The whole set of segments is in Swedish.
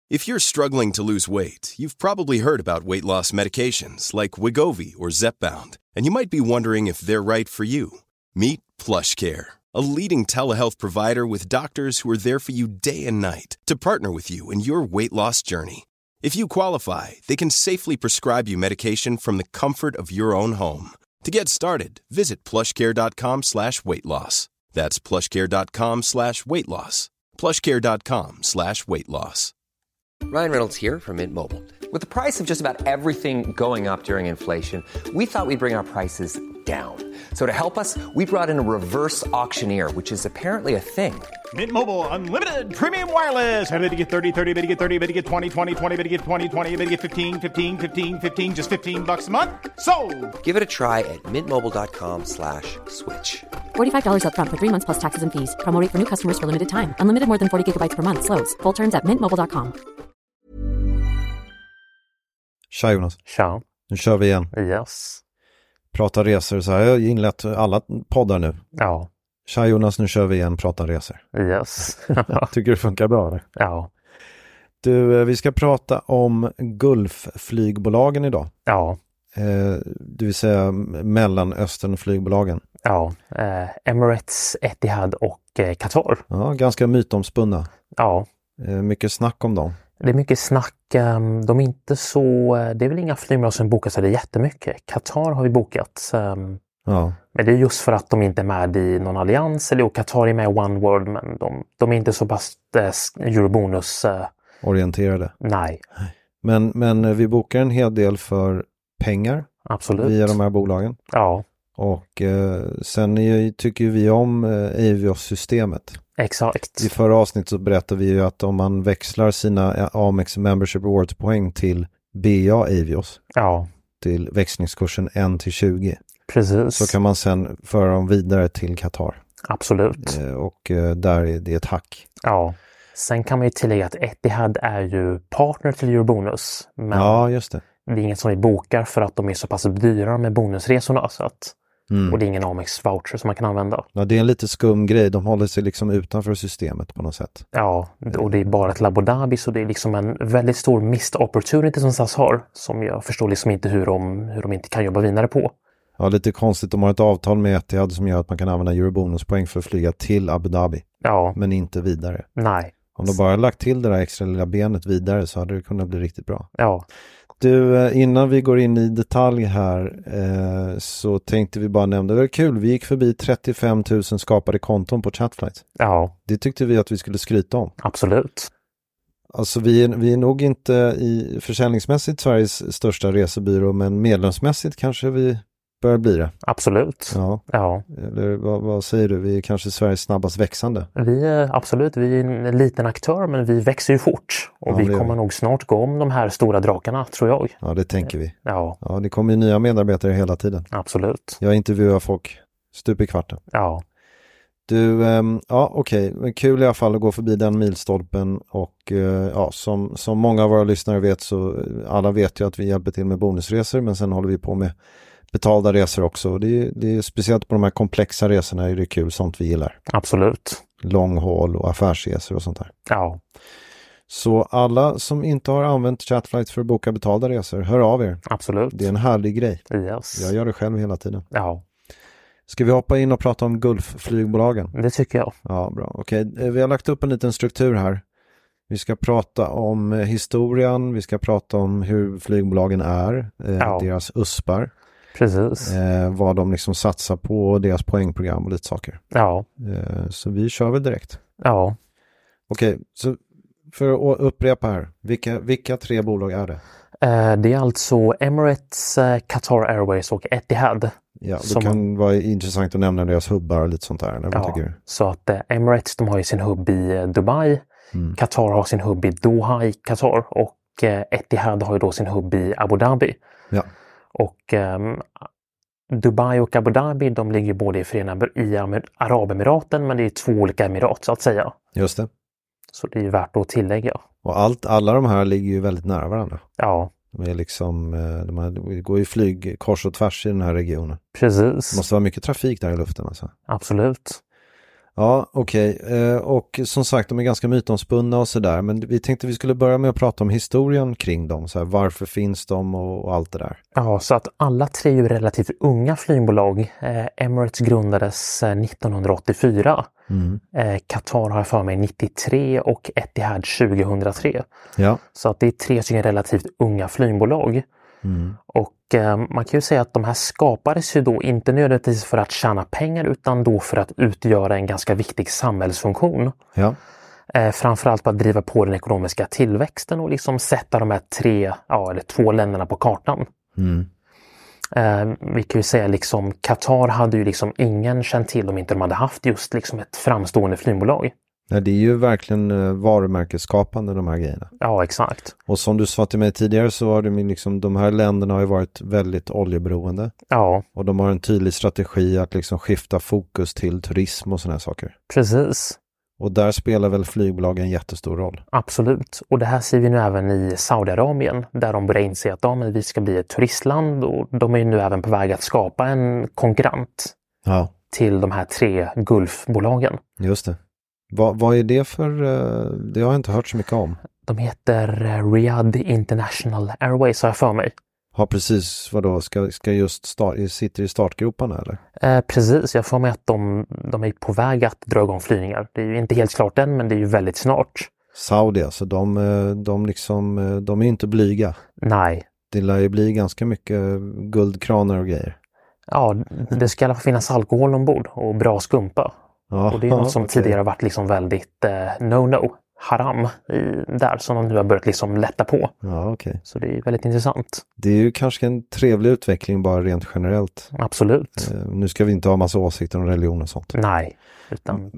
If you're struggling to lose weight, you've probably heard about weight loss medications like Wegovy or Zepbound, and you might be wondering if they're right for you. Meet PlushCare, a leading telehealth provider with doctors who are there for you day and night to partner with you in your weight loss journey. If you qualify, they can safely prescribe you medication from the comfort of your own home. To get started, visit plushcare.com/weightloss. That's plushcare.com/weightloss. plushcare.com/weightloss. Ryan Reynolds here from Mint Mobile. With the price of just about everything going up during inflation, we thought we'd bring our prices down. So to help us, we brought in a reverse auctioneer, which is apparently a thing. Mint Mobile Unlimited Premium Wireless. How to get 30, 30, bit to get 30, bit to get 20, 20, 20, bit to get 20, 20, bit to get 15, 15, 15, 15, just $15 a month? Sold! Give it a try at mintmobile.com/switch. $45 up front for 3 months plus taxes and fees. Promo rate for new customers for limited time. Unlimited more than 40 gigabytes per month. Slows full terms at mintmobile.com. Tja Jonas. Tja. Nu kör vi igen. Yes. Prata resor, så här. Jag har inlett alla poddar nu. Ja. Tja Jonas, nu kör vi igen. Prata resor. Yes. Tycker det funkar bra eller? Ja. Du, vi ska prata om Gulfflygbolagen idag. Ja. Det vill säga Mellanösternflygbolagen. Ja. Emirates, Etihad och Qatar. Ja, ganska mytomspunna. Ja. Mycket snack om dem. Det är mycket snack. De är inte så... Det är väl inga flygbolag som bokar sig det jättemycket. Qatar har vi bokat. Ja. Men det är just för att de inte är med i någon allians. Eller Qatar är med i One World, men de är inte så pass eurobonus... orienterade. Nej. Men vi bokar en hel del för pengar. Absolut. Via de här bolagen. Ja. Och sen tycker vi om Avios-systemet. Exakt. I förra avsnittet så berättade vi ju att om man växlar sina Amex Membership Rewards-poäng till BA Avios, ja, till växlingskursen 1-20, precis, så kan man sen föra dem vidare till Qatar. Absolut. Och där är det ett hack. Ja. Sen kan man ju tillägga att Etihad är ju partner till Eurobonus. Men ja, just det. Det är inget som vi bokar för att de är så pass dyra med bonusresorna. Så att, och det är ingen Amex voucher som man kan använda. Ja, det är en lite skum grej. De håller sig liksom utanför systemet på något sätt. Ja, och det är bara till Abu Dhabi, så det är liksom en väldigt stor missed opportunity som SAS har. Som jag förstår liksom inte hur de inte kan jobba vidare på. Ja, lite konstigt. De har ett avtal med Etihad som gör att man kan använda eurobonuspoäng för att flyga till Abu Dhabi. Ja. Men inte vidare. Nej. Om de bara lagt till det där extra lilla benet vidare så hade det kunnat bli riktigt bra. Ja. Du, innan vi går in i detalj här så tänkte vi bara nämna, det var kul, vi gick förbi 35 000 skapade konton på Chatflight. Ja. Det tyckte vi att vi skulle skryta om. Absolut. Alltså vi är nog inte i försäljningsmässigt Sveriges största resebyrå, men medlemsmässigt kanske vi börjar bli det. Absolut. Ja. Ja. Eller vad säger du? Vi är kanske Sveriges snabbast växande. Vi är en liten aktör, men vi växer ju fort. Och vi kommer nog snart gå om de här stora drakarna, tror jag. Ja, det tänker vi. Ja. Ja, det kommer ju nya medarbetare hela tiden. Absolut. Jag intervjuar folk stup i kvarten. Ja. Du, ja okej. Men kul i alla fall att gå förbi den milstolpen. Och ja, som många av våra lyssnare vet, så alla vet ju att vi hjälper till med bonusresor, men sen håller vi på med betalda resor också. Det är speciellt på de här komplexa resorna är det kul, sånt vi gillar. Absolut. Långhåll och affärsresor och sånt där. Ja. Så alla som inte har använt Chatflight för att boka betalda resor, hör av er. Absolut. Det är en härlig grej. Yes. Jag gör det själv hela tiden. Ja. Ska vi hoppa in och prata om Gulfflygbolagen? Det tycker jag. Ja, bra. Okej, vi har lagt upp en liten struktur här. Vi ska prata om historien, vi ska prata om hur flygbolagen är, deras USPar. Precis. Vad de liksom satsar på, deras poängprogram och lite saker. Ja. Så vi kör väl direkt. Ja. Okej, så för att upprepa här, vilka tre bolag är det? Det är alltså Emirates, Qatar Airways och Etihad. Ja, det kan vara intressant att nämna deras hubbar och lite sånt där. Vad tycker du? Så att Emirates, de har ju sin hubb i Dubai. Qatar har sin hubb i Doha i Qatar. Och Etihad har ju då sin hubb i Abu Dhabi. Ja. Och Dubai och Abu Dhabi, de ligger både i Arabemiraten, men det är två olika emirat så att säga. Just det. Så det är ju värt att tillägga. Och alla de här ligger ju väldigt nära varandra. Ja. De är liksom, det går ju flyg kors och tvärs i den här regionen. Precis. Det måste vara mycket trafik där i luften alltså. Absolut. Ja, okej. Och som sagt, de är ganska mytomspunna och sådär. Men vi tänkte vi skulle börja med att prata om historien kring dem. Så här, varför finns de och allt det där? Ja, så att alla tre är ju relativt unga flygbolag. Emirates grundades 1984. Qatar har jag för mig 93 och Etihad 2003. Ja. Så att det är tre stycken relativt unga flygbolag. Och man kan ju säga att de här skapades ju då inte nödvändigtvis för att tjäna pengar utan då för att utgöra en ganska viktig samhällsfunktion. Ja. Framförallt på att driva på den ekonomiska tillväxten och liksom sätta de här två länderna på kartan. Vi kan ju säga liksom Qatar hade ju liksom ingen känt till om inte de hade haft just liksom ett framstående flygbolag. Nej, det är ju verkligen varumärkesskapande de här grejerna. Ja, exakt. Och som du sa till mig tidigare så var det liksom, de här länderna har ju varit väldigt oljeberoende. Ja. Och de har en tydlig strategi att liksom skifta fokus till turism och såna här saker. Precis. Och där spelar väl flygbolag en jättestor roll. Absolut. Och det här ser vi nu även i Saudiarabien där de börjar inse att men vi ska bli ett turistland och de är ju nu även på väg att skapa en konkurrent till de här tre Gulfbolagen. Just det. Vad är det för, det har jag inte hört så mycket om. De heter Riyadh International Airways har jag för mig. Ja, precis. Vadå? Ska just sitter i startgroparna eller? Precis, jag får med att de är på väg att dra igång flygningar. Det är ju inte helt klart än, men det är ju väldigt snart. Saudi, alltså de är inte blyga. Nej. Det lär ju bli ganska mycket guldkranar och grejer. Ja, det ska i alla fall finnas alkohol ombord och bra skumpa. Ja, och det är något som tidigare har varit liksom väldigt haram där som de nu har börjat liksom lätta på. Ja, okej. Så det är väldigt intressant. Det är ju kanske en trevlig utveckling bara rent generellt. Absolut. Nu ska vi inte ha massa åsikter om religion och sånt. Nej. Utan...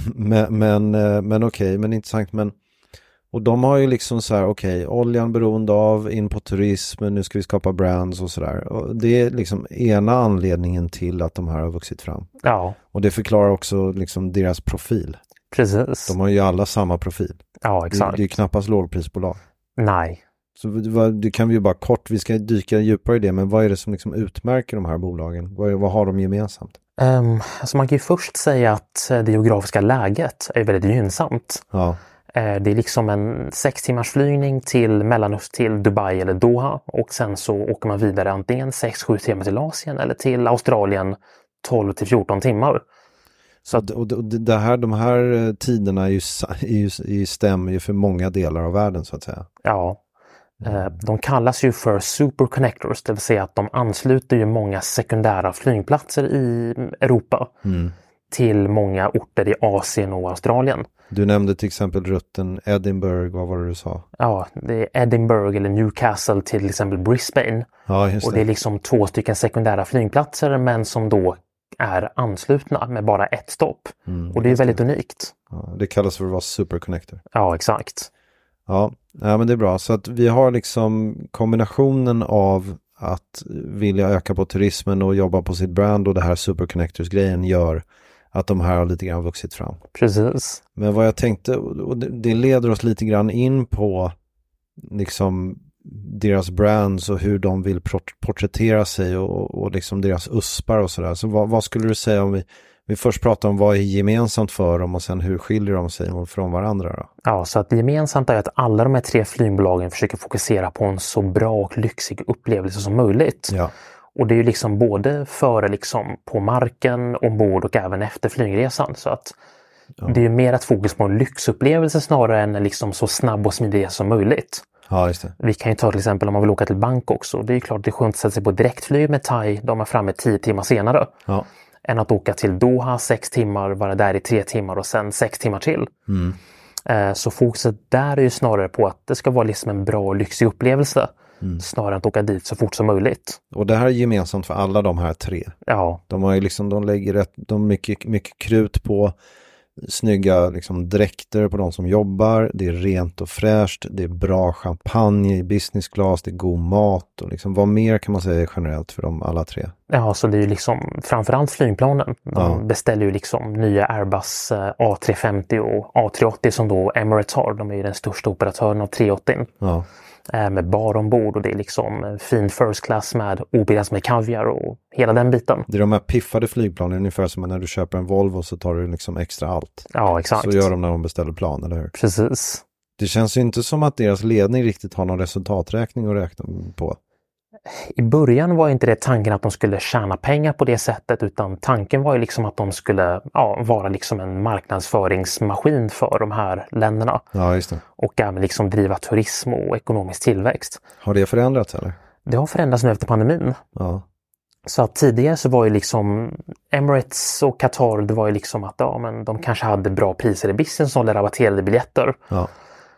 Men okej, men intressant. Och de har ju liksom så här, oljan beroende av, in på turismen, nu ska vi skapa brands och sådär. Och det är liksom ena anledningen till att de här har vuxit fram. Ja. Och det förklarar också liksom deras profil. Precis. De har ju alla samma profil. Ja, exakt. Det är ju knappast lågprisbolag. Nej. Så det kan vi ju bara kort, vi ska dyka djupare i det, men vad är det som liksom utmärker de här bolagen? Vad har de gemensamt? Alltså man kan ju först säga att det geografiska läget är väldigt gynnsamt. Ja. Det är liksom en 6 timmars flygning till Mellanöstern, till Dubai eller Doha och sen så åker man vidare antingen 6-7 timmar till Asien eller till Australien 12-14 timmar. Så att, och de här tiderna stämmer ju för många delar av världen så att säga. Ja, de kallas ju för super connectors, det vill säga att de ansluter ju många sekundära flygplatser i Europa till många orter i Asien och Australien. Du nämnde till exempel rutten Edinburgh, vad var det du sa? Ja, det är Edinburgh eller Newcastle till exempel Brisbane. Ja, just det. Och det är liksom 2 stycken sekundära flygplatser men som då är anslutna med bara ett stopp. Och det är väldigt unikt. Ja, det kallas för att vara superconnector. Ja, exakt. Ja, men det är bra. Så att vi har liksom kombinationen av att vilja öka på turismen och jobba på sitt brand och det här superconnectors-grejen gör att de här har lite grann vuxit fram. Precis. Men vad jag tänkte, och det leder oss lite grann in på liksom deras brands och hur de vill porträttera sig och liksom deras uspar och sådär. Så vad skulle du säga om vi först pratar om vad är gemensamt för dem och sen hur skiljer de sig från varandra då? Ja, så att gemensamt är att alla de här 3 flygbolagen försöker fokusera på en så bra och lyxig upplevelse som möjligt. Ja. Och det är ju liksom både före liksom på marken, ombord och även efter flygresan. Så att det är ju mer ett fokus på en lyxupplevelse snarare än liksom så snabb och smidig som möjligt. Ja, just det. Vi kan ju ta till exempel om man vill åka till Bangkok också. Det är ju klart det är skönt att sätta sig på direktflyg med Thai. De är framme 10 timmar senare. Ja. Än att åka till Doha 6 timmar, vara där i 3 timmar och sen 6 timmar till. Så fokuset där är ju snarare på att det ska vara liksom en bra och lyxig upplevelse. Snarare än att åka dit så fort som möjligt. Och det här är gemensamt för alla de här 3. Ja. De har ju liksom, de lägger mycket krut på snygga liksom dräkter på de som jobbar. Det är rent och fräscht. Det är bra champagne i business class. Det är god mat. Och liksom, vad mer kan man säga generellt för dem alla 3? Ja, så det är ju liksom framförallt flygplanen. De beställer ju liksom nya Airbus A350 och A380 som då Emirates har. De är ju den största operatören av 380. Ja. Med bar ombord och det är liksom fin first class med obegränsat med kaviar och hela den biten. Det är de här piffade flygplanen, ungefär som när du köper en Volvo så tar du liksom extra allt. Ja, exakt. Så gör de när de beställer plan, eller hur? Precis. Det känns ju inte som att deras ledning riktigt har någon resultaträkning att räkna på. I början var inte det tanken att de skulle tjäna pengar på det sättet, utan tanken var ju liksom att de skulle vara liksom en marknadsföringsmaskin för de här länderna. Ja, just det. Och även liksom driva turism och ekonomisk tillväxt. Har det förändrats eller? Det har förändrats nu efter pandemin. Ja. Så att tidigare så var ju liksom Emirates och Qatar, det var ju liksom att men de kanske hade bra priser i business som rabatterade biljetter. Ja.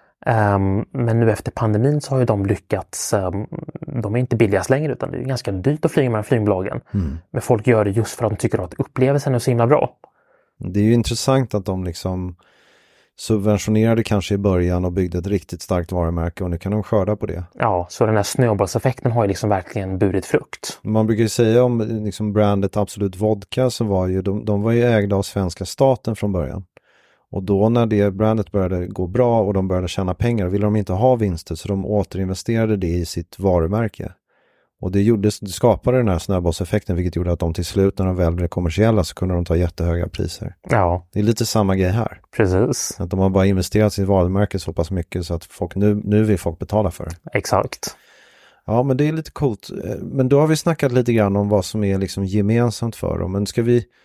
Men nu efter pandemin så har ju de lyckats, de är inte billigast längre utan det är ganska dyrt att flyga med flygbolagen. Men folk gör det just för att de tycker att upplevelsen är så himla bra. Det är ju intressant att de liksom subventionerade kanske i början och byggde ett riktigt starkt varumärke och nu kan de skörda på det. Ja, så den här snöbollseffekten har ju liksom verkligen burit frukt. Man brukar ju säga om liksom brandet Absolut Vodka så var ju de var ju ägda av svenska staten från början. Och då när det brandet började gå bra och de började tjäna pengar ville de inte ha vinster så de återinvesterade det i sitt varumärke. Och det skapade den här snöbollseffekten vilket gjorde att de till slut när de väl blev kommersiella så kunde de ta jättehöga priser. Ja. Det är lite samma grej här. Precis. Att de har bara investerat i sitt varumärke så pass mycket så att folk nu vill folk betala för det. Exakt. Ja, men det är lite coolt. Men då har vi snackat lite grann om vad som är liksom gemensamt för dem. Men ska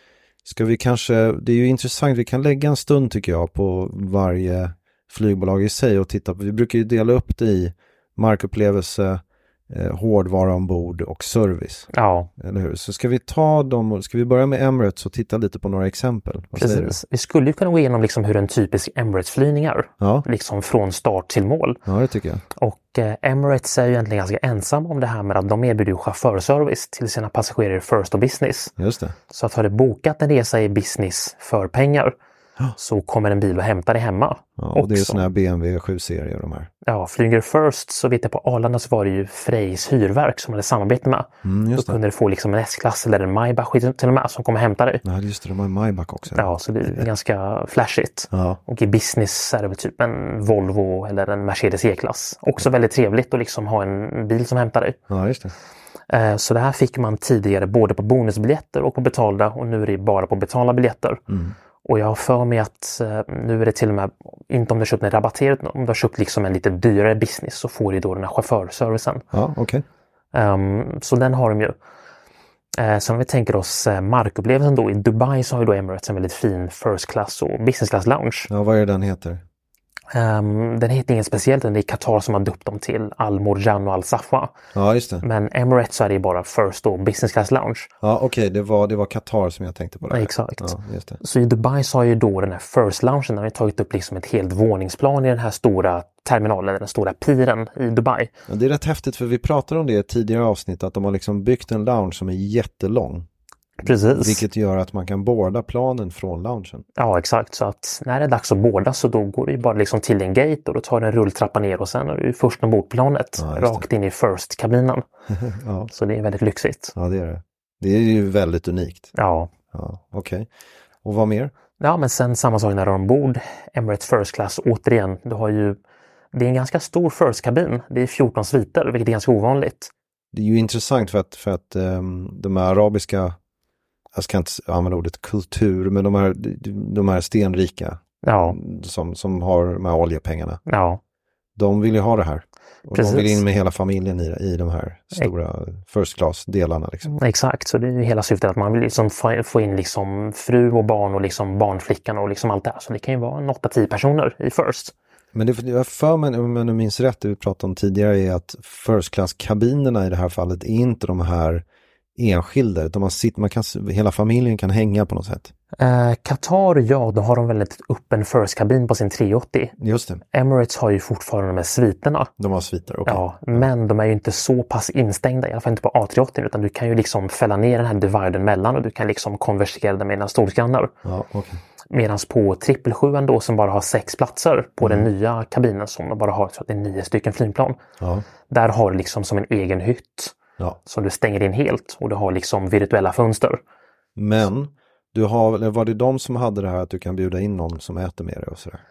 vi kanske, det är ju intressant, vi kan lägga en stund tycker jag på varje flygbolag i sig och titta på, vi brukar ju dela upp det i markupplevelse, hårdvara ombord och service. Ja. Eller hur? Så ska vi börja med Emirates och titta lite på några exempel? Vad säger du? Vi skulle ju kunna gå igenom liksom hur en typisk Emirates-flygning är. Ja. Liksom från start till mål. Ja, det tycker jag. Och Emirates är ju egentligen ganska ensam om det här med att de erbjuder chaufförservice till sina passagerare first och business. Just det. Så att har du bokat en resa i business för pengar så kommer en bil och hämtar dig hemma. Ja, och det är sådana här BMW 7-serier de här. Ja, flyger first så vet jag på Arlanda så var det ju Frejs hyrverk som hade samarbete med. Just då kunde du få liksom en S-klass eller en Maybach till och med som kommer hämta dig. Ja, just det, de har en Maybach också. Ja, så det är ganska flashigt. Ja. Och i business är det väl typ en Volvo eller en Mercedes E-klass. Också väldigt trevligt att liksom ha en bil som hämtar dig. Ja, just det. Så det här fick man tidigare både på bonusbiljetter och på betalda och nu är det bara på betalda biljetter. Och jag har för mig att nu är det till och med, inte om du har köpt en rabatterad, om du har köpt liksom en lite dyrare business så får du då den här chaufförservicen. Ja, okej. Så den har de ju. Så om vi tänker oss markupplevelsen då, i Dubai så har ju då Emirates en väldigt fin first class och business class lounge. Ja, vad är det den heter? Den heter inget speciellt, det är Qatar som har döpt dem till Al Morjan och Al Safwa. Ja, just det. Men Emirates så är det bara first och business class lounge. Ja, okej, det var Qatar som jag tänkte på det. Exakt. Ja, just det. Så i Dubai så har ju då den här first loungen, där har tagit upp liksom ett helt våningsplan i den här stora terminalen, den stora piren i Dubai. Ja, det är rätt häftigt för vi pratade om det i ett tidigare avsnitt att de har liksom byggt en lounge som är jättelång. Precis. Vilket gör att man kan boarda planen från loungen. Ja, exakt. Så att när det är dags att boarda så då går du bara liksom till en gate och då tar du en rulltrappa ner och sen är du först ombord planet rakt in i first-kabinen. Ja. Så det är väldigt lyxigt. Ja, det är det. Det är ju väldigt unikt. Ja. Okej. Och vad mer? Ja, men sen samma sak när du är ombord. Emirates First Class, återigen, du har ju, det är en ganska stor first-kabin. Det är 14 sviter, vilket är ganska ovanligt. Det är ju intressant för att de här arabiska, jag ska inte använda ordet kultur, men de här stenrika som har de här oljepengarna. Ja. De vill ju ha det här. Och Precis. de vill in med hela familjen i de här stora first class-delarna. Liksom. Exakt, så det är ju hela syftet att man vill liksom få in liksom fru och barn och liksom barnflickan och liksom allt det här. Så det kan ju vara 8-10 personer i first. Men det jag för mig, om jag nu minns rätt, det vi pratade om tidigare, är att first class-kabinerna i det här fallet är inte de här enskilda, utan hela familjen kan hänga på något sätt. Qatar, då har de väldigt öppen first-kabin på sin 380. Just det. Emirates har ju fortfarande med sviterna. De har sviter, okej. Ja, men de är ju inte så pass instängda, i alla fall inte på A380, utan du kan ju liksom fälla ner den här dividen mellan och du kan liksom konversera den med dina stolsgrannar. Ja, okej. Medan på 777 då som bara har 6 platser på den nya kabinen som de bara har, så att det är 9 stycken flygplan. Ja. Där har du liksom som en egen hytt. som du stänger in helt och du har liksom virtuella fönster. Men var det de som hade det här att du kan bjuda in någon som äter med dig och sådär?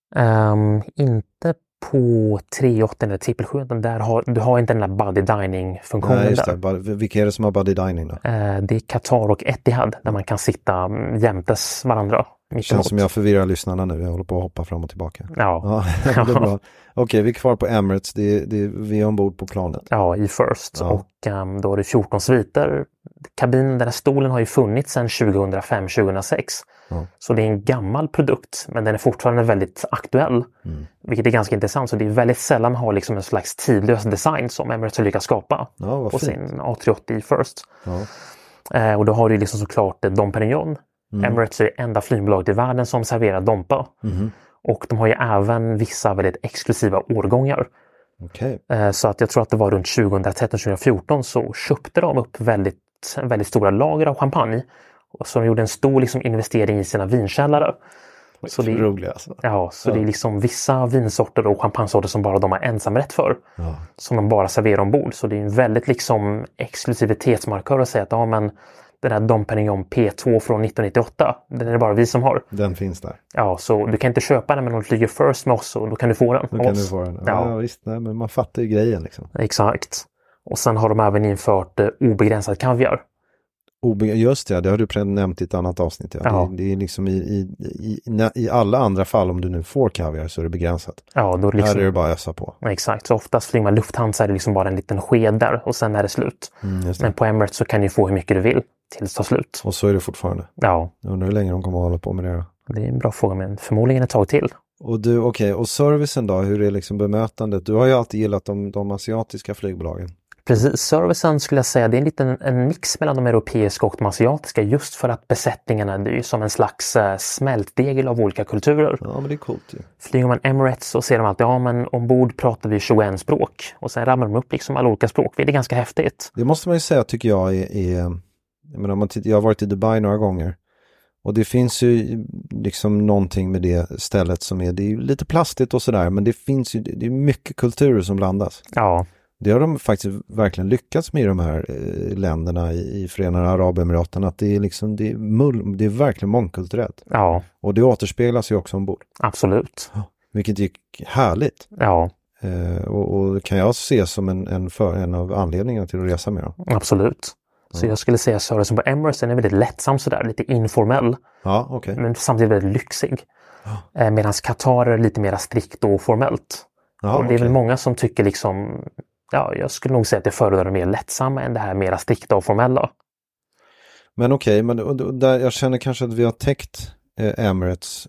Inte på 380 eller 777, du har inte den där buddy dining-funktionen. Nej, just det. Vilka är det som har buddy dining då? Det är Qatar och Etihad där man kan sitta jämtes varandra. Det känns som jag förvirrar lyssnarna nu. Jag håller på att hoppa fram och tillbaka. Ja. Det är bra. Okej, vi är kvar på Emirates. Vi är ombord på planet. Ja, i First. Ja. Och då är det 14 sviter. Kabinen, den här stolen har ju funnits sedan 2005-2006. Ja. Så det är en gammal produkt, men den är fortfarande väldigt aktuell. Vilket är ganska intressant. Så det är väldigt sällan man har liksom en slags tidlös design som Emirates har lyckats skapa på sin A380 First. Ja. Och då har du liksom såklart Dom Perignon. Emirates är det enda flygbolaget i världen som serverar Dompa. Och de har ju även vissa väldigt exklusiva årgångar. Okay. Så att jag tror att det var runt 2013-2014 så köpte de upp väldigt stora lager av champagne. Och så de gjorde en stor liksom investering i sina vinkällare. Så det är roligt alltså. Ja, så det är liksom vissa vinsorter och champagnesorter som bara de har ensamrätt för. Ja. Som de bara serverar ombord. Så det är en väldigt liksom exklusivitetsmarkör att säga att men den här Dom Perignon P2 från 1998, den är det bara vi som har. Den finns där. Ja, så du kan inte köpa den men om du flyger First med oss och då kan du få den. Då kan du få den. Ja, visst. Nej, men man fattar ju grejen liksom. Exakt. Och sen har de även infört obegränsad kaviar. Just det har du nämnt i ett annat avsnitt. Ja. Det är liksom i alla andra fall om du nu får kaviar så är det begränsat. Ja, då liksom, här är det bara att ösa på. Exakt, så oftast flyger man Lufthansa är det liksom bara en liten sked där och sen är det slut. Men på Emirates så kan du få hur mycket du vill tills det tar slut. Och så är det fortfarande? Ja. Jag undrar hur länge de kommer att hålla på med det då? Det är en bra fråga, men förmodligen ett tag till. Och och servicen då? Hur är liksom bemötandet? Du har ju alltid gillat de asiatiska flygbolagen. Precis, servicen skulle jag säga det är en mix mellan de europeiska och de asiatiska just för att besättningarna det är ju som en slags smältdegel av olika kulturer. Ja, men det är coolt ju. Flyger man Emirates så ser de alltid, men ombord pratar vi 21 språk och sen ramar de upp liksom alla olika språk. Det är ganska häftigt. Det måste man ju säga tycker jag jag menar, jag har varit i Dubai några gånger och det finns ju liksom någonting med det stället som det är ju lite plastigt och sådär men det finns ju, det är mycket kulturer som blandas. Ja. Det har de faktiskt verkligen lyckats med i de här länderna i Förenade Arabemiraten att det är liksom det är verkligen mångkulturellt. Ja. Och det återspeglas ju också ombord. Absolut. Ja, vilket är härligt. Ja. Och kan jag se som en av anledningarna till att resa med dem. Absolut. Så jag skulle säga servicen på Emirates är väldigt lättsam sådär, lite informell. Ja, okej. Men samtidigt väldigt lyxig. Ja. Medan Qatar är lite mer strikt och formellt. Ja, och det är väl många som tycker liksom jag skulle nog säga att det föredrar mer lättsamma än det här mera strikta och formella. Men okej, men där jag känner kanske att vi har täckt Emirates.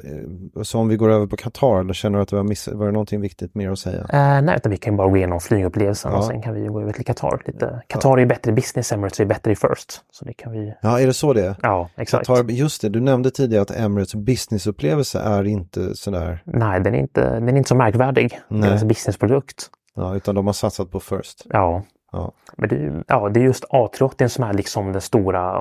Så om vi går över på Qatar, eller känner du att var det någonting viktigt mer att säga? Nej, utan vi kan bara gå igenom flygupplevelsen och sen kan vi gå över till Qatar. Qatar är ju bättre i business, Emirates är bättre i first. Så det kan vi... Ja, är det så det? Ja, exakt. Qatar, just det, du nämnde tidigare att Emirates businessupplevelse är inte sådär... Nej, den är inte så märkvärdig. Det är en businessprodukt. Ja, utan de har satsat på first. Ja. Men det är just A380 som är liksom den stora,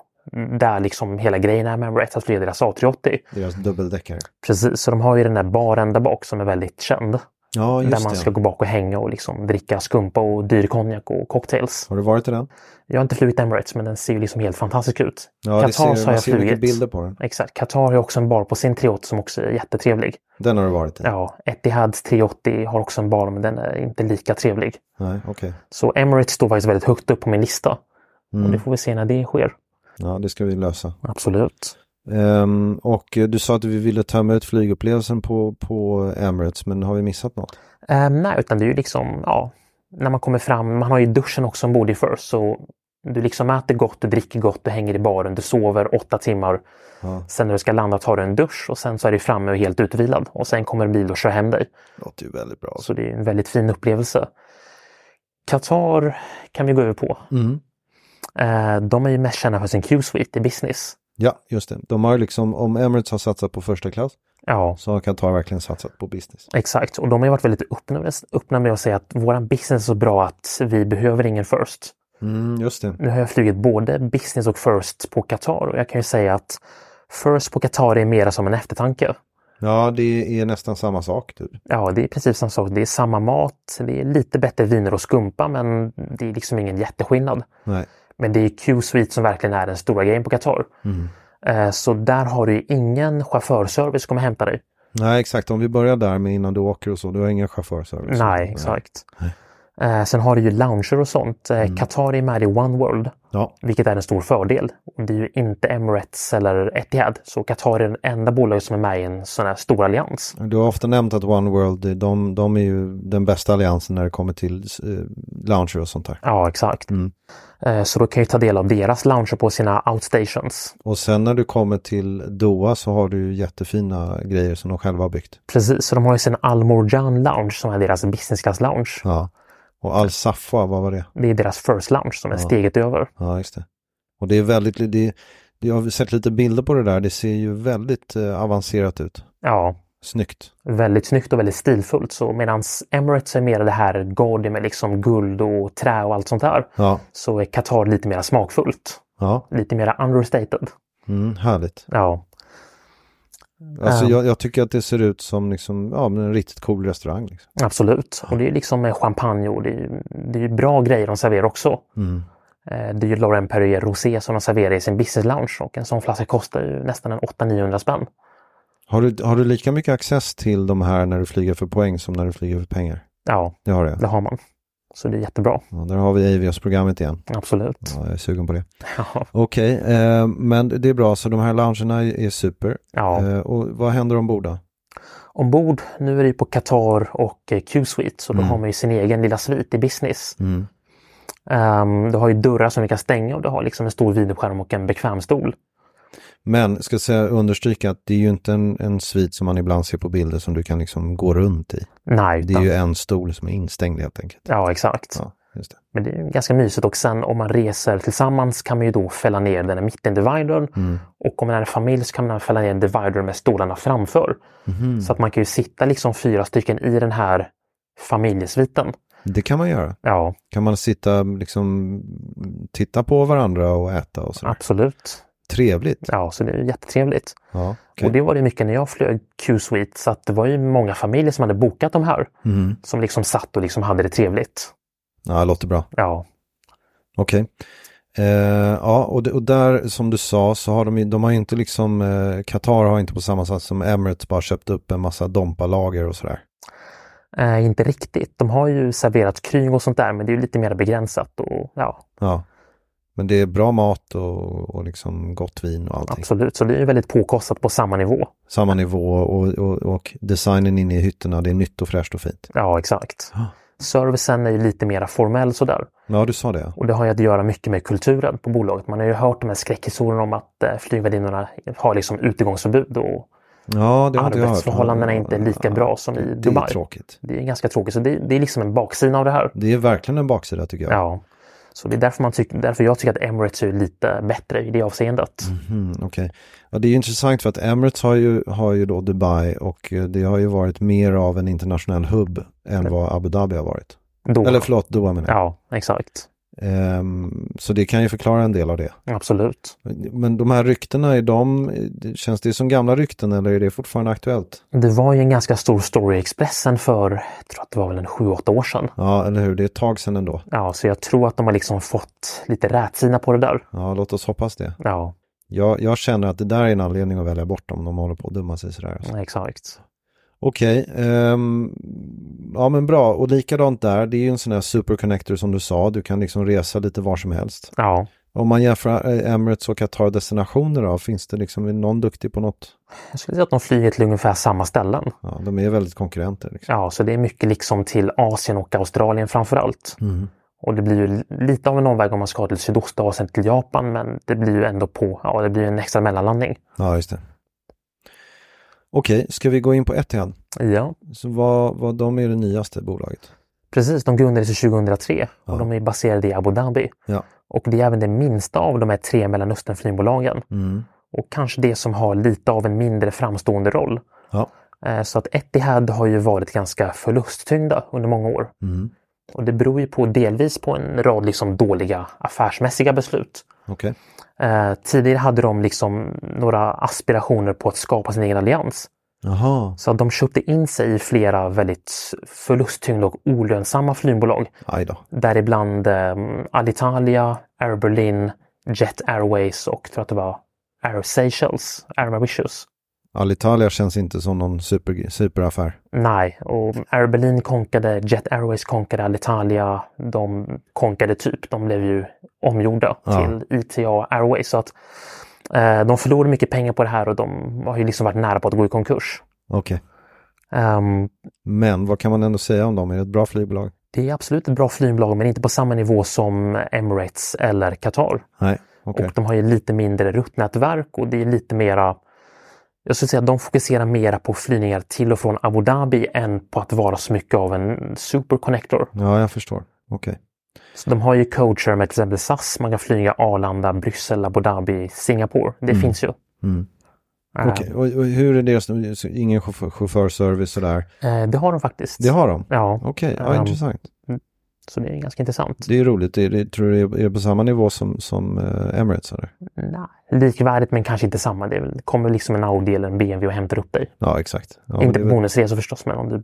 där liksom hela grejen är med Emirates att flyga deras A380. Deras dubbeldäckare. Precis, så de har ju den där baren där bak som är väldigt känd. Ja, just där man ska gå bak och hänga och liksom dricka skumpa och dyr konjak och cocktails. Har du varit i den? Jag har inte flugit Emirates men den ser ju liksom helt fantastisk ut. Ja, Qatar har jag flugit. Bilder på den. Exakt, Qatar har också en bar på sin 380 som också är jättetrevlig. Den har du varit i? Ja, Etihads 380 har också en bar men den är inte lika trevlig. Nej, okej. Så Emirates står faktiskt väldigt högt upp på min lista. Och det får vi se när det sker. Ja, det ska vi lösa. Absolut. Och du sa att vi ville tömma ut flygupplevelsen på Emirates, men har vi missat något? Nej, utan det är ju liksom, när man kommer fram, man har ju duschen också ombord i First, så du liksom äter gott, du dricker gott, du hänger i baren, du sover 8 timmar. Ja. Sen när du ska landa tar du en dusch och sen så är du framme och helt utvilad. Och sen kommer en bil och kör hem dig. Det låter ju väldigt bra. Så det är en väldigt fin upplevelse. Qatar kan vi gå över på. De är ju mest kända för sin Q-suite i business. Ja, just det. De har liksom, om Emirates har satsat på första klass, så har Qatar verkligen satsat på business. Exakt, och de har ju varit väldigt öppna med att säga att våran business är så bra att vi behöver ingen first. Just det. Nu har jag flugit både business och first på Qatar och jag kan ju säga att first på Qatar är mer som en eftertanke. Ja, det är nästan samma sak typ. Ja, det är precis samma sak. Det är samma mat, det är lite bättre viner och skumpa, men det är liksom ingen jätteskillnad. Nej. Men det är Q-Suite som verkligen är den stora grejen på Qatar. Så där har du ingen chaufförservice som kommer hämta dig. Nej, exakt. Om vi börjar där med innan du åker och så, du har ingen chaufförservice. Nej, exakt. Nej. Sen har du ju lounger och sånt. Qatar är med i One World, vilket är en stor fördel. Det är ju inte Emirates eller Etihad, så Qatar är den enda bolaget som är med i en sån här stor allians. Du har ofta nämnt att One World, de är ju den bästa alliansen när det kommer till lounger och sånt där. Ja, exakt. Så då kan ju ta del av deras lounger på sina outstations. Och sen när du kommer till Doha så har du ju jättefina grejer som de själva har byggt. Precis, så de har ju sin Al Morjan lounge som är deras business class lounge. Ja. Och Al Safwa, vad var det? Det är deras first lounge som är steget över. Ja, just det. Och det är väldigt, jag har sett lite bilder på det där. Det ser ju väldigt avancerat ut. Ja. Snyggt. Väldigt snyggt och väldigt stilfullt. Så medan Emirates är mer det här gaudy med liksom guld och trä och allt sånt där. Ja. Så är Qatar lite mer smakfullt. Ja. Lite mer understated. Härligt. Ja. Alltså jag tycker att det ser ut som liksom, en riktigt cool restaurang. Liksom. Absolut. Och det är liksom med champagne och det är bra grejer de serverar också. Det är ju Laurent Perrier Rosé som de serverar i sin business lounge. Och en sån flaska kostar ju nästan 800-900 spänn. Har du lika mycket access till de här när du flyger för poäng som när du flyger för pengar? Ja, det har det. Det har man. Så det är jättebra. Ja, där har vi Avios-programmet igen. Absolut. Ja, jag är sugen på det. Ja. Okej, men det är bra. Så de här loungerna är super. Ja. Och vad händer ombord då? Ombord, nu är det på Qatar och Q-Suite. Så då har man ju sin egen lilla svit i business. Du har ju dörrar som vi kan stänga och du har liksom en stor videoskärm och en bekväm stol. Men ska jag understryka att det är ju inte en svit som man ibland ser på bilder som du kan liksom gå runt i. Nej. Det är ju en stol som är instängd helt enkelt. Ja, exakt. Ja, just det. Men det är ganska mysigt och sen om man reser tillsammans kan man ju då fälla ner den här mitten-dividern. Och om man är en familj så kan man fälla ner en divider med stolarna framför. Så att man kan ju sitta liksom 4 stycken i den här familjesviten. Det kan man göra. Ja. Kan man sitta liksom titta på varandra och äta och så. Absolut. Trevligt. Ja, så det är jättetrevligt. Ja, okay. Och det var det mycket när jag flög Q-Suite så att det var ju många familjer som hade bokat de här. Som liksom satt och liksom hade det trevligt. Ja, det låter bra. Ja. Okej. Ja, och där som du sa så har de har inte liksom Qatar har inte på samma sätt som Emirates bara köpt upp en massa dompalager och sådär. Inte riktigt. De har ju serverat kryng och sånt där men det är ju lite mer begränsat och Ja. Men det är bra mat och liksom gott vin och allting. Absolut, så det är väldigt påkostat på samma nivå. Samma nivå och designen inne i hytterna, det är nytt och fräscht och fint. Ja, exakt. Servicen är ju lite mer formell sådär. Ja, du sa det. Och det har ju att göra mycket med kulturen på bolaget. Man har ju hört de här skräckhistorierna om att flygvärdinnorna har liksom utegångsförbud och arbetsförhållandena är inte lika bra som i Dubai. Det är tråkigt. Det är ganska tråkigt, så det är liksom en baksida av det här. Det är verkligen en baksida tycker jag. Ja. Så det är därför jag tycker att Emirates är lite bättre i det avseendet. Okej. Ja, det är intressant för att Emirates har ju då Dubai och det har ju varit mer av en internationell hubb än vad Abu Dhabi har varit. Doha menar jag. Ja, exakt. Så det kan ju förklara en del av det. Absolut. Men de här ryktena, känns det som gamla rykten eller är det fortfarande aktuellt? Det var ju en ganska stor story i Expressen för, jag tror att det var väl 7-8 år sedan. Ja, eller hur? Det är ett tag sedan ändå. Ja, så jag tror att de har liksom fått lite rätsina på det där. Ja, låt oss hoppas det. Ja. Jag känner att det där är en anledning att välja bort dem. De håller på att dumma sig sådär. Alltså. Ja, exakt. Okej. Ja, men bra. Och likadant där. Det är ju en sån här superconnector som du sa. Du kan liksom resa lite var som helst. Ja. Om man jämför Emirates och Qatar destinationer då, finns det liksom någon duktig på något? Jag skulle säga att de flyger till ungefär samma ställen. Ja, de är väldigt konkurrenter. Liksom. Ja, så det är mycket liksom till Asien och Australien framförallt. Och det blir ju lite av en omväg om man ska till Sydostasien till Japan, men det blir ju ändå det blir en extra mellanlandning. Ja, just det. Okej, ska vi gå in på Etihad? Ja. Så vad de är det nyaste bolaget? Precis, de grundades 2003 och de är baserade i Abu Dhabi. Ja. Och det är även det minsta av de här 3 Mellanöstern-flygbolagen. Och kanske det som har lite av en mindre framstående roll. Ja. Så att Etihad har ju varit ganska förlusttyngda under många år. Och det beror ju delvis på en rad liksom dåliga affärsmässiga beslut. Okay. Tidigare hade de liksom några aspirationer på att skapa sin egen allians. Aha. Så de köpte in sig i flera väldigt förlusttyngda och olönsamma flygbolag. Aj då. Däribland Alitalia, Air Berlin, Jet Airways och tror att det var Air Seychelles, Air Mauritius. Alitalia känns inte som någon superaffär. Nej, och Air Berlin konkade, Jet Airways konkade, Alitalia, de konkade typ. De blev ju omgjorda till ITA Airways. Så att de förlorade mycket pengar på det här och de har ju liksom varit nära på att gå i konkurs. Okej. Men vad kan man ändå säga om dem? Är det ett bra flygbolag? Det är absolut ett bra flygbolag men inte på samma nivå som Emirates eller Qatar. Nej, okej. Och de har ju lite mindre ruttnätverk och det är lite mera, jag skulle säga att de fokuserar mera på flygningar till och från Abu Dhabi än på att vara så mycket av en superconnector. Ja, jag förstår. Okej. Så de har ju coacher med till exempel SAS, man kan flyga Arlanda, Bryssel, Abu Dhabi, Singapore. Det finns ju. Okej, och hur är det? Ingen chaufförservice sådär? Det har de faktiskt. Det har de? Ja. Okej, intressant. Så det är ganska intressant. Det är roligt. Tror du det är på samma nivå som Emirates? Eller? Nej, likvärdigt men kanske inte samma. Det kommer liksom en Audi eller en BMW och hämtar upp dig. Ja, exakt. Ja, inte på bonusresor förstås, men om du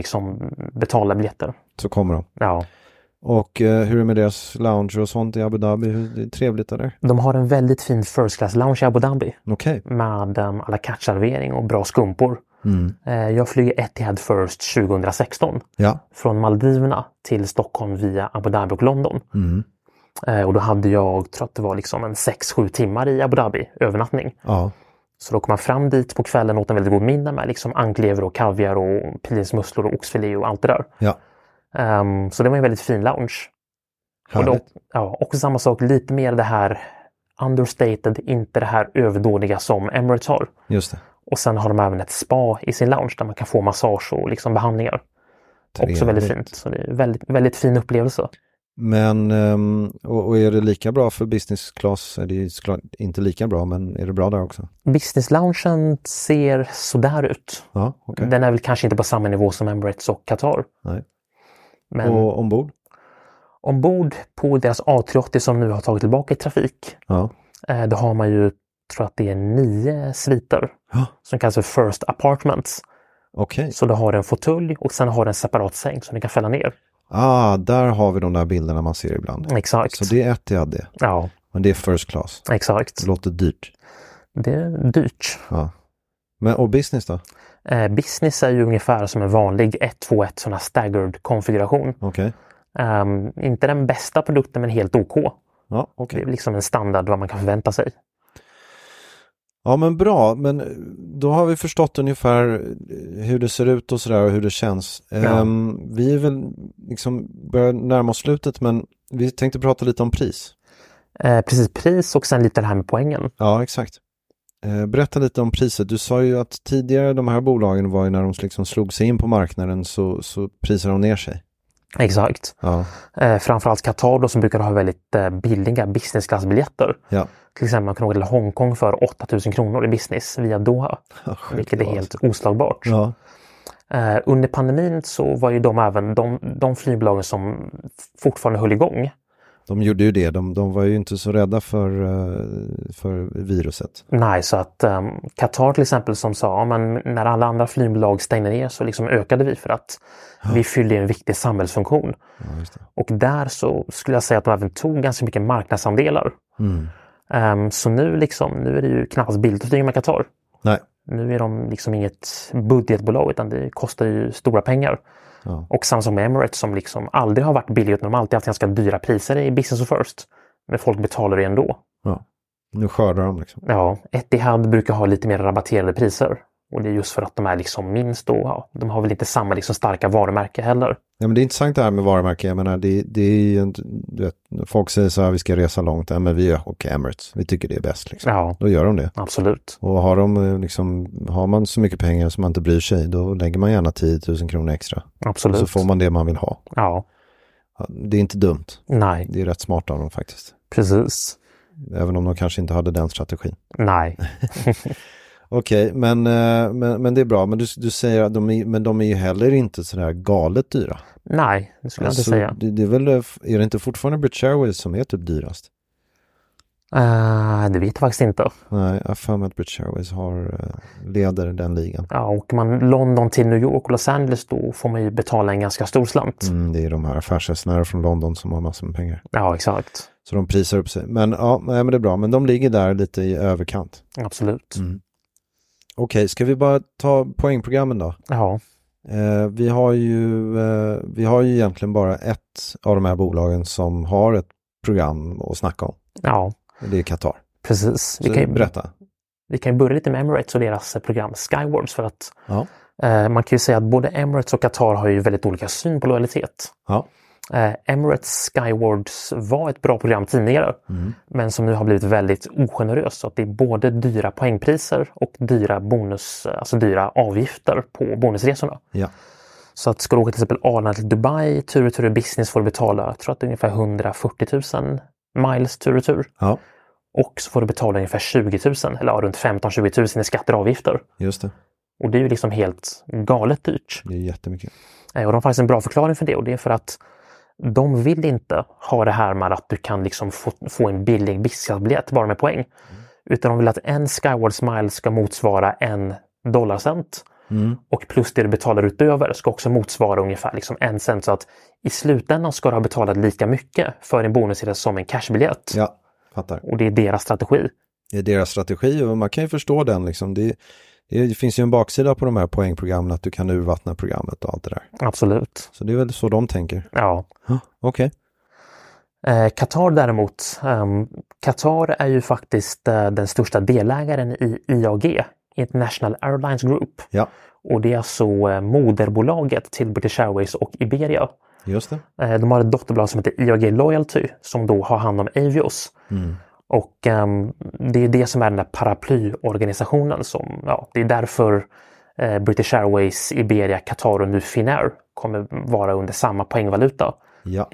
betalar biljetter. Så kommer de. Ja. Och hur är det med deras lounge och sånt i Abu Dhabi? Hur är det trevligt där? De har en väldigt fin first class lounge i Abu Dhabi. Okej. Med à la carte-servering och bra skumpor. Jag flyger Etihad First 2016. Ja. Från Maldiverna till Stockholm via Abu Dhabi och London. Och då hade jag, tror att det var liksom en 6-7 timmar i Abu Dhabi, övernattning. Ja. Så då kom man fram dit på kvällen och åt en väldigt god middag med liksom anklever och kaviar och pilgrimsmusslor och oxfilé och allt det där. Ja. Så det var en väldigt fin lounge. Och då, också samma sak, lite mer det här understated, inte det här överdådiga som Emirates har. Just det. Och sen har de även ett spa i sin lounge där man kan få massage och liksom behandlingar. Trevligt. Också väldigt fint. Så det är väldigt, väldigt fin upplevelse. Men, och är det lika bra för business class? Är det såklart inte lika bra, men är det bra där också? Business loungen ser sådär ut. Ja, okay. Den är väl kanske inte på samma nivå som Emirates och Qatar. Nej. Men och ombord? Ombord på deras A380 som nu har tagit tillbaka i trafik. Ja. Då har man ju, tror att det är 9 sviter. Ja. Som kallas för First Apartments. Okej. Så du har en fåtölj och sen har du en separat säng som du kan fälla ner. Där har vi de där bilderna man ser ibland. Exakt. Så det är Etihad det. Ja. Men det är first class. Exakt. Det låter dyrt. Det är dyrt. Ja. Men, och business då? Business är ju ungefär som en vanlig 1-2-1 sån här staggered konfiguration. Okej. Inte den bästa produkten men helt OK. Ja, okej. Det är liksom en standard vad man kan förvänta sig. Ja, men bra. Men då har vi förstått ungefär hur det ser ut och sådär och hur det känns. Ja. Vi är väl liksom börjar närma oss slutet, men vi tänkte prata lite om pris. Precis, pris och sen lite det här med poängen. Ja, exakt. Berätta lite om priset. Du sa ju att tidigare de här bolagen var ju när de liksom slog sig in på marknaden så prisade de ner sig. Exakt. Ja. Framförallt Qatar då, som brukar ha väldigt billiga business class-biljetter. Ja. Till exempel man kan åka till Hongkong för 8 000 kronor i business via Doha. Vilket är helt oslagbart. Ja. Under pandemin så var ju de även de flygbolagen som fortfarande höll igång. De gjorde ju det. De var ju inte så rädda för viruset. Nej, så att Qatar till exempel som sa, men när alla andra flygbolag stängde ner så liksom ökade vi för att vi fyllde en viktig samhällsfunktion. Ja, just det. Och där så skulle jag säga att de även tog ganska mycket marknadsandelar. Så nu är det ju knappast billigt att flyga med Qatar. Nej. Nu är de liksom inget budgetbolag utan det kostar ju stora pengar. Ja. Och samma som med Emirates som liksom aldrig har varit billigt utan de har alltid haft ganska dyra priser i business och first. Men folk betalar det ändå. Ja. Nu skördar de liksom. Ja, Etihad brukar ha lite mer rabatterade priser. Och det är just för att de är liksom minst då. Ja, de har väl inte samma liksom starka varumärke heller. Ja, men det är intressant det här med varumärke. Jag menar, det är ju, du vet, folk säger så här, vi ska resa långt. Ja, men vi och Emirates, vi tycker det är bäst. Liksom. Ja, då gör de det. Absolut. Och har man så mycket pengar som man inte bryr sig, då lägger man gärna 10 000 kronor extra. Absolut. Och så får man det man vill ha. Ja. Det är inte dumt. Nej. Det är rätt smart av dem faktiskt. Precis. Även om de kanske inte hade den strategin. Nej. Okej, men det är bra. Men du säger att de är ju heller inte sådär galet dyra. Nej, det skulle jag inte säga. Det är det inte fortfarande British Airways som är typ dyrast? Det vet jag faktiskt inte. Nej, jag har för mig att British Airways leder den ligan. Ja, åker man London till New York och Los Angeles då får man ju betala en ganska stor slant. Det är de här affärsresenärer från London som har massor med pengar. Ja, exakt. Så de prisar upp sig. Men ja, men det är bra. Men de ligger där lite i överkant. Absolut. Okej, ska vi bara ta poängprogrammen då? Ja. Vi har ju egentligen bara ett av de här bolagen som har ett program att snacka om. Ja. Det är Qatar. Precis. Berätta. Vi kan börja lite med Emirates och deras program Skywards för att man kan ju säga att både Emirates och Qatar har ju väldigt olika syn på lojalitet. Ja. Emirates Skywards var ett bra program tidigare men som nu har blivit väldigt ogeneröst så att det är både dyra poängpriser och dyra avgifter på bonusresorna. Ja. Så att ska du åka till exempel Arlanda till Dubai, tur och tur business får du betala, jag tror att det är ungefär 140 000 miles tur och tur. Ja. Och så får du betala ungefär 20 000 eller runt 15-20 000 i skatter och avgifter. Just det. Och det är ju liksom helt galet dyrt. Det är jättemycket. Och de har faktiskt en bra förklaring för det och det är för att de vill inte ha det här med att du kan liksom få en billig businessbiljett bara med poäng. Utan de vill att en Skywards mile ska motsvara $1 och plus det du betalar utöver ska också motsvara ungefär liksom 1 cent så att i slutändan ska du ha betalat lika mycket för en bonusresa som en cashbiljett. Ja, fattar. Och det är deras strategi. Det är deras strategi och man kan ju förstå den liksom. Det finns ju en baksida på de här poängprogrammen att du kan urvattna programmet och allt det där. Absolut. Så det är väl så de tänker. Ja. Okej. Qatar däremot. Qatar är ju faktiskt den största delägaren i IAG, International Airlines Group. Ja. Och det är alltså moderbolaget till British Airways och Iberia. Just det. De har ett dotterbolag som heter IAG Loyalty som då har hand om Avios. Och det är det som är den där paraplyorganisationen som, det är därför British Airways, Iberia, Qatar och nu Finnair kommer vara under samma poängvaluta. Ja.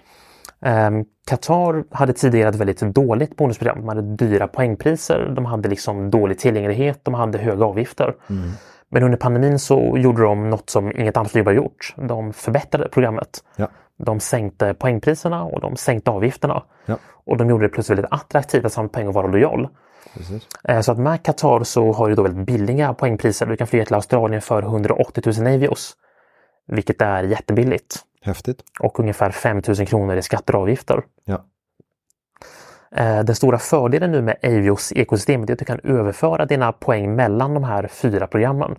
Qatar hade tidigare ett väldigt dåligt bonusprogram. De hade dyra poängpriser, de hade liksom dålig tillgänglighet, de hade höga avgifter. Men under pandemin så gjorde de något som inget annat flyg har gjort. De förbättrade programmet. Ja. De sänkte poängpriserna och de sänkte avgifterna. Ja. Och de gjorde det plötsligt väldigt attraktivt att samla poäng och vara lojal. Precis. Så att med Qatar så har du då väldigt billiga poängpriser. Du kan flyga till Australien för 180 000 avios. Vilket är jättebilligt. Häftigt. Och ungefär 5 000 kronor i skatter och avgifter. Ja. Den stora fördelen nu med Avios ekosystemet är att du kan överföra dina poäng mellan de här 4 programmen.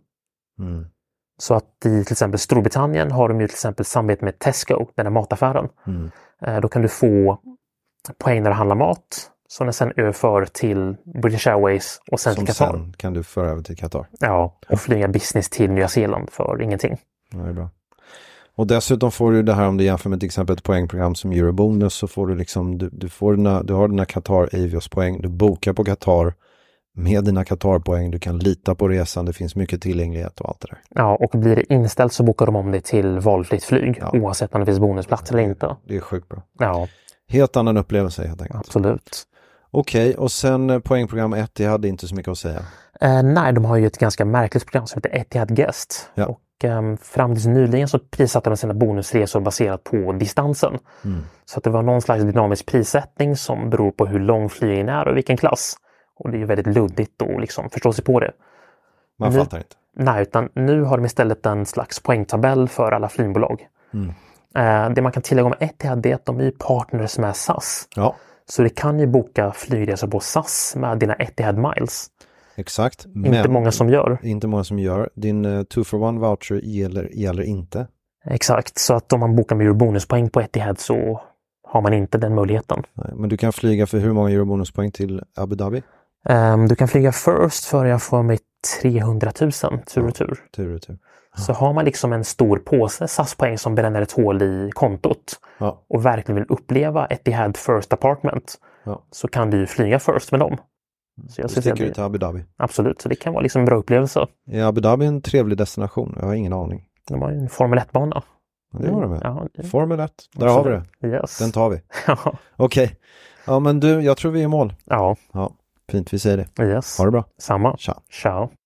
Så att i till exempel Storbritannien har de ju till exempel samarbete med Tesco, den här mataffären. Då kan du få poäng när du handlar mat som den sen överför till British Airways och sen till Qatar. Sen kan du föra över till Qatar. Ja, och flyga business till Nya Zeeland för ingenting. Ja, det är bra. Och dessutom får du det här om du jämför med till exempel ett poängprogram som Eurobonus så får du liksom, du har dina Qatar Avios poäng, du bokar på Qatar med dina Qatar-poäng, du kan lita på resan, det finns mycket tillgänglighet och allt det där. Ja, och blir det inställt så bokar de om det till valfritt flyg oavsett om det finns bonusplats eller inte. Det är sjukt bra. Ja. Helt annan upplevelse helt enkelt. Absolut. Okej, och sen poängprogram 1, det hade inte så mycket att säga. Nej, de har ju ett ganska märkligt program som heter Etihad Guest. Ja. Och fram tills nyligen så prissatte de sina bonusresor baserat på distansen. Så att det var någon slags dynamisk prissättning som beror på hur lång flygningen är och vilken klass. Och det är ju väldigt luddigt att liksom förstå sig på det. Man fattar inte. Nej, utan nu har de istället en slags poängtabell för alla flygbolag. Det man kan tillägga om Etihad är att de är partners med SAS. Ja. Så det kan ju boka flygresor på SAS med dina Etihad Miles. Exakt. Inte många som gör. Inte många som gör. Din 2-for-1 voucher gäller inte. Exakt, så att om man bokar med eurobonuspoäng på Etihad så har man inte den möjligheten. Nej, men du kan flyga för hur många eurobonuspoäng till Abu Dhabi? Du kan flyga first för jag får mig 300 000 tur och tur. Tur och tur. Så har man liksom en stor påse SAS-poäng som bränner ett hål i kontot och verkligen vill uppleva Etihad First Apartment så kan du ju flyga first med dem. Så jag sticker du till Abu Dhabi? Absolut, så det kan vara liksom en bra upplevelse. Är Abu Dhabi en trevlig destination? Jag har ingen aning. De har ju en Formel 1-bana. Ja, det har de med. Ja, Formel 1, där har vi det. Yes. Den tar vi. Okej. Ja, men du, jag tror vi är i mål. Ja. Fint, vi säger det. Yes. Ha det bra. Samma. Ciao. Ciao.